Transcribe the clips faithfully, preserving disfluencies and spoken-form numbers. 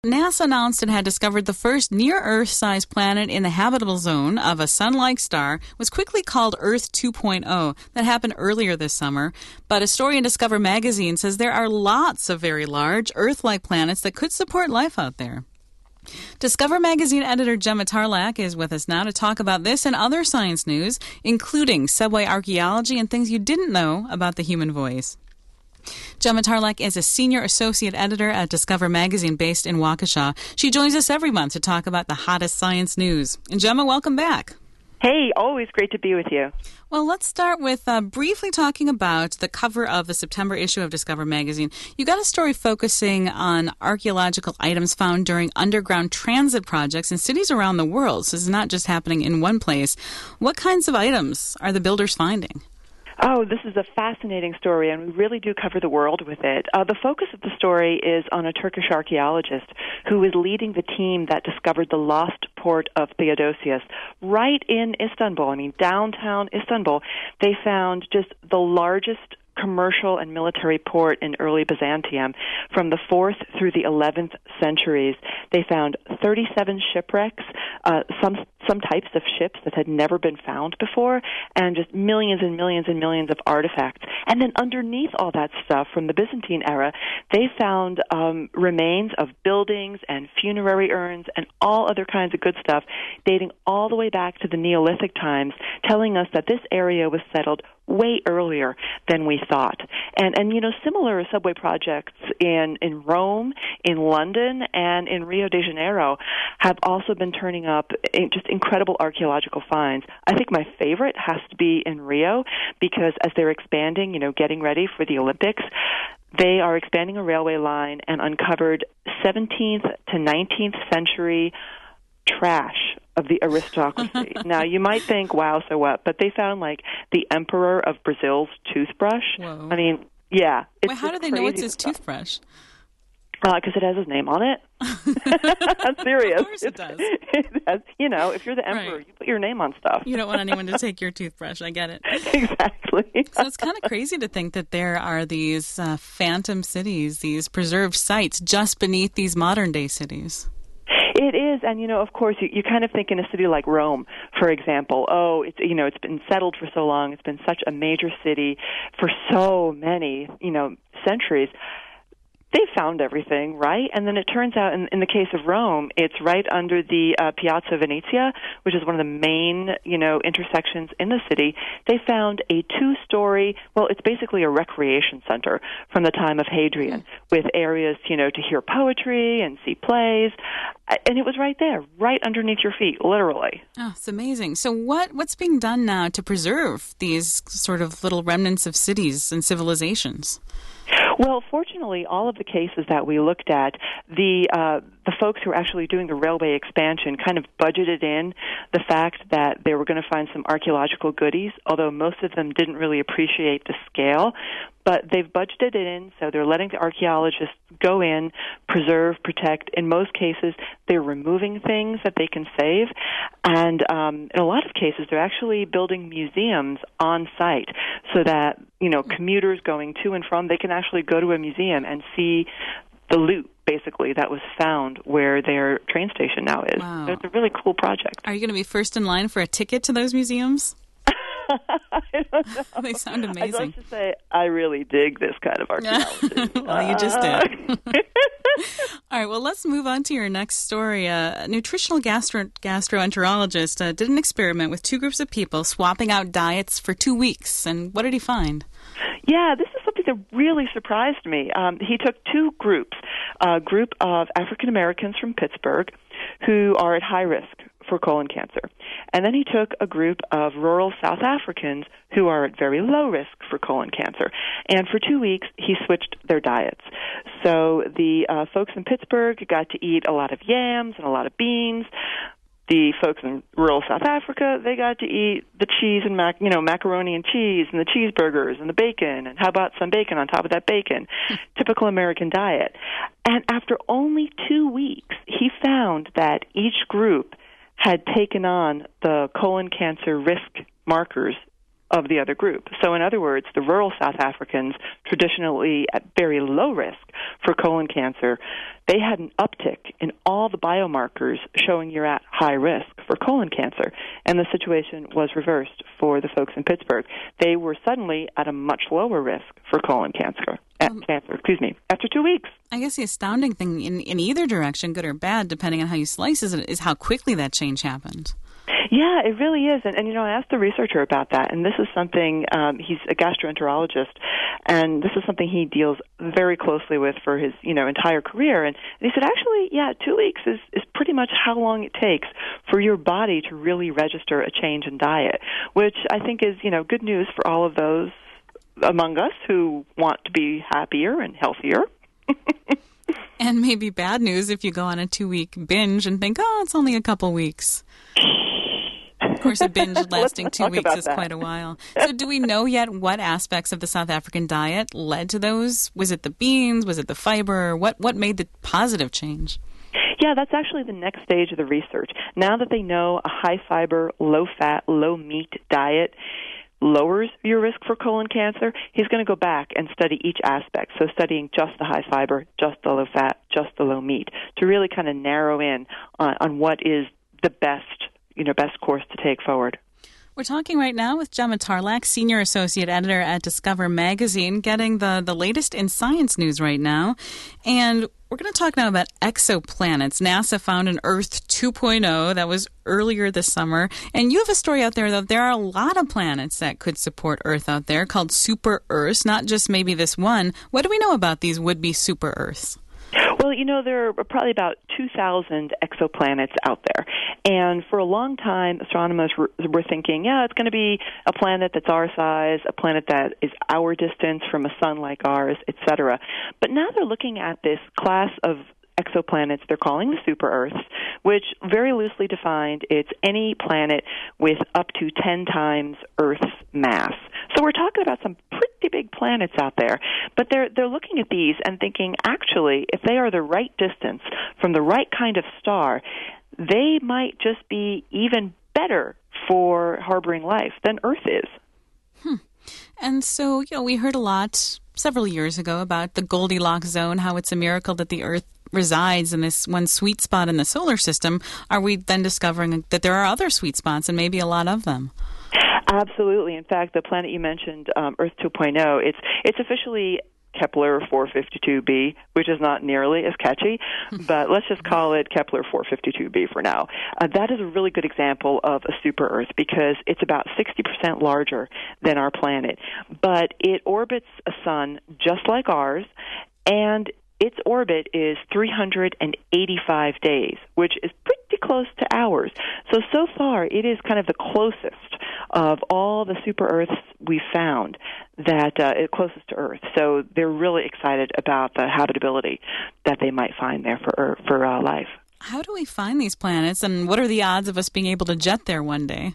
NASA announced it had discovered the first near-Earth-sized planet in the habitable zone of a sun-like star. It was quickly called Earth two point oh. That happened earlier this summer. But a story in Discover magazine says there are lots of very large Earth-like planets that could support life out there. Discover magazine editor Gemma Tarlak is with us now to talk about this and other science news, including subway archaeology and things you didn't know about the human voice. Gemma Tarlak is a senior associate editor at Discover magazine based in Waukesha. She joins us every month to talk about the hottest science news. And Gemma, welcome back. Hey, always great to be with you. Well, let's start with uh, briefly talking about the cover of the September issue of Discover magazine. You got a story focusing on archaeological items found during underground transit projects in cities around the world. So this is not just happening in one place. What kinds of items are the builders finding? Oh, this is a fascinating story, and we really do cover the world with it. Uh, the focus of the story is on a Turkish archaeologist who is leading the team that discovered the lost port of Theodosius right in Istanbul. I mean, downtown Istanbul. They found just the largest commercial and military port in early Byzantium from the fourth through the eleventh centuries. They found thirty-seven shipwrecks, uh, some some types of ships that had never been found before, and just millions and millions and millions of artifacts. And then underneath all that stuff from the Byzantine era, they found um, remains of buildings and funerary urns and all other kinds of good stuff dating all the way back to the Neolithic times, telling us that this area was settled way earlier than we thought. And, and you know, similar subway projects in, in Rome, in London, and in Rio de Janeiro have also been turning up in just incredible archaeological finds. I think my favorite has to be in Rio because as they're expanding, you know, getting ready for the Olympics, they are expanding a railway line and uncovered seventeenth to nineteenth century trash of the aristocracy. Now, you might think, wow, so what? But they found, like, the emperor of Brazil's toothbrush. Whoa. I mean, yeah. It's Wait, how do they know it's his stuff. toothbrush? Because uh, it has his name on it. I'm serious. Of course it does. It has, you know, if you're the emperor, Right. you put your name on stuff. You don't want anyone to take your toothbrush. I get it. Exactly. So it's kind of crazy to think that there are these uh, phantom cities, these preserved sites just beneath these modern-day cities. It is, and you know, of course, you, you kind of think in a city like Rome, for example, oh, it's you know, it's been settled for so long, it's been such a major city for so many, you know, centuries. They found everything, right? And then it turns out, in, in the case of Rome, it's right under the uh, Piazza Venezia, which is one of the main, you know, intersections in the city. They found a two-story, well, it's basically a recreation center from the time of Hadrian, with areas, you know, to hear poetry and see plays. And it was right there, right underneath your feet, literally. Oh, it's amazing. So what what's being done now to preserve these sort of little remnants of cities and civilizations? Well, fortunately, all of the cases that we looked at, the uh, the folks who were actually doing the railway expansion kind of budgeted in the fact that they were going to find some archaeological goodies, although most of them didn't really appreciate the scale. But they've budgeted it in, so they're letting the archaeologists go in, preserve, protect. In most cases, they're removing things that they can save. And um, in a lot of cases, they're actually building museums on site so that, you know, commuters going to and from, they can actually go to a museum and see the loot, basically, that was found where their train station now is. Wow. So it's a really cool project. Are you going to be first in line for a ticket to those museums? I don't know. They sound amazing. I'd like to say I really dig this kind of archaeology. Well, you just did. All right, well, let's move on to your next story. Uh, a nutritional gastro- gastroenterologist uh, did an experiment with two groups of people swapping out diets for two weeks. And what did he find? Yeah, this is something that really surprised me. Um, he took two groups, a group of African Americans from Pittsburgh who are at high risk for colon cancer. And then he took a group of rural South Africans who are at very low risk for colon cancer. And for two weeks, he switched their diets. So the uh, folks in Pittsburgh got to eat a lot of yams and a lot of beans. The folks in rural South Africa, they got to eat the cheese and mac, you know, macaroni and cheese and the cheeseburgers and the bacon. And how about some bacon on top of that bacon? Typical American diet. And after only two weeks, he found that each group had taken on the colon cancer risk markers of the other group. So in other words, the rural South Africans, traditionally at very low risk for colon cancer, they had an uptick in all the biomarkers showing you're at high risk for colon cancer. And the situation was reversed for the folks in Pittsburgh. They were suddenly at a much lower risk for colon cancer. Um, cancer, excuse me, after two weeks. I guess the astounding thing in, in either direction, good or bad, depending on how you slice it, is how quickly that change happened. Yeah, it really is. And, and, you know, I asked the researcher about that, and this is something, um, he's a gastroenterologist, and this is something he deals very closely with for his, you know, entire career. And, and he said, actually, yeah, two weeks is, is pretty much how long it takes for your body to really register a change in diet, which I think is, you know, good news for all of those among us who want to be happier and healthier. And maybe bad news if you go on a two-week binge and think, oh, it's only a couple weeks. Of course, a binge lasting two weeks is that. Quite a while. So do we know yet what aspects of the South African diet led to those? Was it the beans? Was it the fiber? What, what made the positive change? Yeah, that's actually the next stage of the research. Now that they know a high-fiber, low-fat, low-meat diet lowers your risk for colon cancer, he's going to go back and study each aspect. So studying just the high fiber, just the low fat, just the low meat, to really kind of narrow in on, on what is the best, you know, best course to take forward. We're talking right now with Gemma Tarlak, Senior Associate Editor at Discover Magazine, getting the, the latest in science news right now. And we're going to talk now about exoplanets. NASA found an Earth two point oh that was earlier this summer. And you have a story out there, though. There are a lot of planets that could support Earth out there called super Earths, not just maybe this one. What do we know about these would-be super Earths? Well, you know, there are probably about two thousand exoplanets out there. And for a long time, astronomers were, were thinking, yeah, it's going to be a planet that's our size, a planet that is our distance from a sun like ours, et cetera. But now they're looking at this class of exoplanets they're calling the super-Earths, which very loosely defined, it's any planet with up to ten times Earth's mass. So we're talking about some pretty big planets out there, but they're they're looking at these and thinking, actually, if they are the right distance from the right kind of star, they might just be even better for harboring life than Earth is. Hmm. And so, you know, we heard a lot several years ago about the Goldilocks zone, how it's a miracle that the Earth resides in this one sweet spot in the solar system. Are we then discovering that there are other sweet spots and maybe a lot of them? Absolutely. In fact, the planet you mentioned, um, Earth two point oh, it's it's officially Kepler four fifty-two b, which is not nearly as catchy, but let's just call it Kepler four fifty-two b for now. Uh, that is a really good example of a super-Earth because it's about sixty percent larger than our planet, but it orbits a sun just like ours, and its orbit is three hundred eighty-five days, which is pretty close to ours. So, so far, it is kind of the closest of all the super-Earths we've found that uh, is closest to Earth. So they're really excited about the habitability that they might find there for Earth, for uh, life. How do we find these planets, and what are the odds of us being able to jet there one day?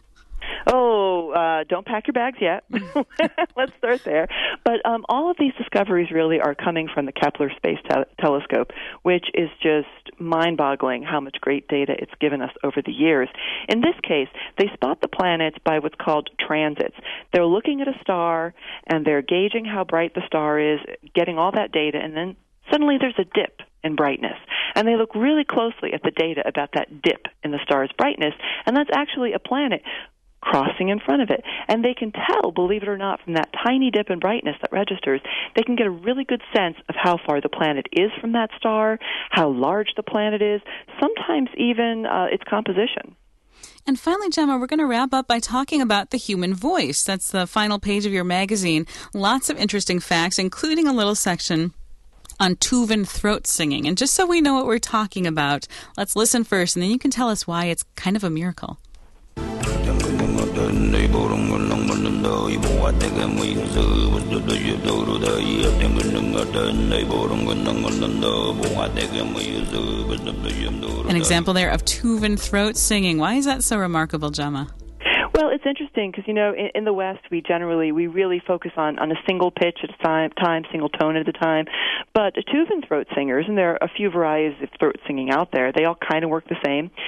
Oh, uh, don't pack your bags yet. Let's start there. But um, all of these discoveries really are coming from the Kepler Space Te- Telescope, which is just mind-boggling how much great data it's given us over the years. In this case, they spot the planets by what's called transits. They're looking at a star, and they're gauging how bright the star is, getting all that data, and then suddenly there's a dip in brightness. And they look really closely at the data about that dip in the star's brightness, and that's actually a planet crossing in front of it. And they can tell, believe it or not, from that tiny dip in brightness that registers, they can get a really good sense of how far the planet is from that star, how large the planet is, sometimes even uh, its composition. And finally, Gemma, we're going to wrap up by talking about the human voice. That's the final page of your magazine. Lots of interesting facts, including a little section on Tuvan throat singing. And just so we know what we're talking about, let's listen first, and then you can tell us why it's kind of a miracle. An example there of Tuvan throat singing. Why is that so remarkable, Gemma? Well, it's interesting because, you know, in, in the West, we generally, we really focus on, on a single pitch at a time, time, single tone at a time. But Tuvan throat singers, and there are a few varieties of throat singing out there, they all kind of work the same.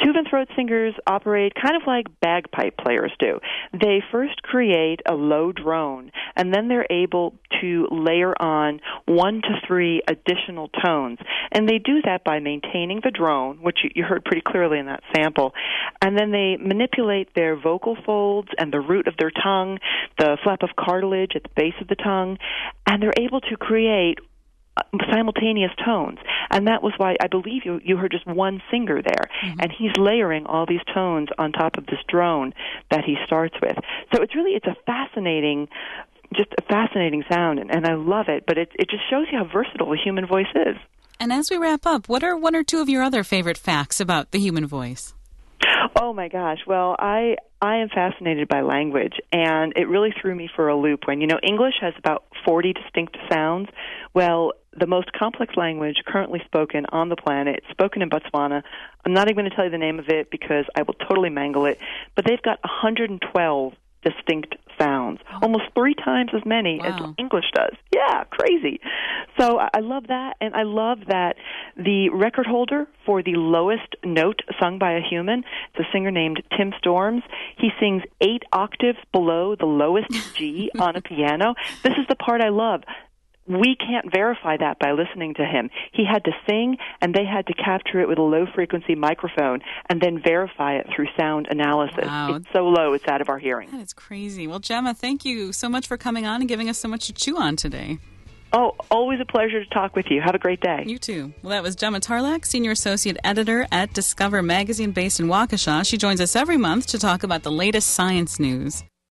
tube and throat singers operate kind of like bagpipe players do. They first create a low drone, and then they're able to layer on one to three additional tones. And they do that by maintaining the drone, which you, you heard pretty clearly in that sample, and then they manipulate their vocal folds and the root of their tongue, the flap of cartilage at the base of the tongue, and they're able to create simultaneous tones. And that was why I believe you you heard just one singer there. Mm-hmm. And he's layering all these tones on top of this drone that he starts with. So it's really, it's a fascinating, just a fascinating sound, and, and I love it. But it, it just shows you how versatile the human voice is. And as we wrap up, what are one or two of your other favorite facts about the human voice? Oh, my gosh. Well, I I am fascinated by language, and it really threw me for a loop when, you know, English has about forty distinct sounds. Well, the most complex language currently spoken on the planet, spoken in Botswana. I'm not even going to tell you the name of it because I will totally mangle it, but they've got one hundred twelve distinct sounds, almost three times as many wow. as English does. Yeah, crazy. So I love that, and I love that the record holder for the lowest note sung by a human is a singer named Tim Storms. He sings eight octaves below the lowest G on a piano. This is the part I love. We can't verify that by listening to him. He had to sing, and they had to capture it with a low-frequency microphone and then verify it through sound analysis. Wow. It's so low, it's out of our hearing. That is crazy. Well, Gemma, thank you so much for coming on and giving us so much to chew on today. Oh, always a pleasure to talk with you. Have a great day. You too. Well, that was Gemma Tarlak, Senior Associate Editor at Discover Magazine based in Waukesha. She joins us every month to talk about the latest science news.